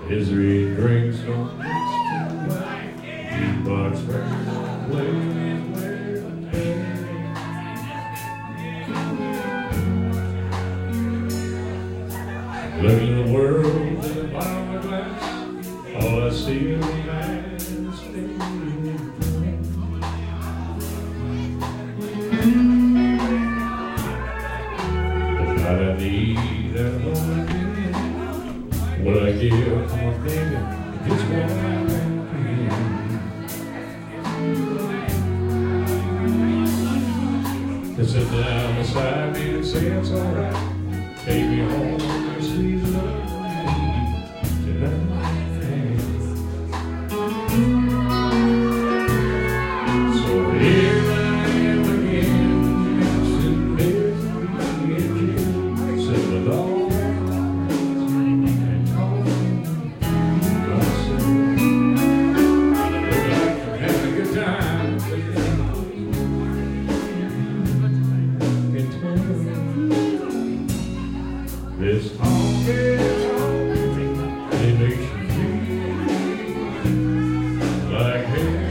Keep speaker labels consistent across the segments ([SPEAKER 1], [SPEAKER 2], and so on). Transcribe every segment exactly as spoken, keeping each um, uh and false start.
[SPEAKER 1] Misery drinks don't mix too well. Jukebox records don't play where looking at the world in a bottom of glass, all I see is a man's face. The night I need that moment. What I give for my baby, it's what I to sit down beside me and say it's alright. Take me home and sweet love tonight. So here I am again, sitting there again, sitting with all this honky tonk, it makes you feel like hell.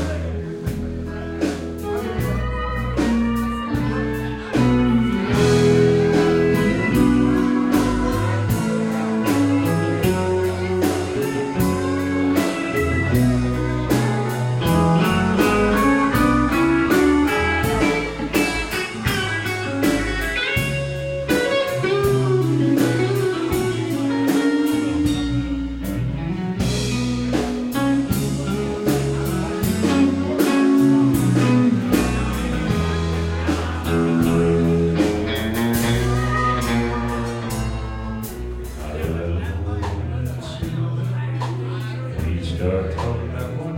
[SPEAKER 1] Start talking that one.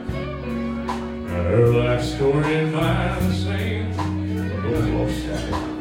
[SPEAKER 1] Her life story and mine the same.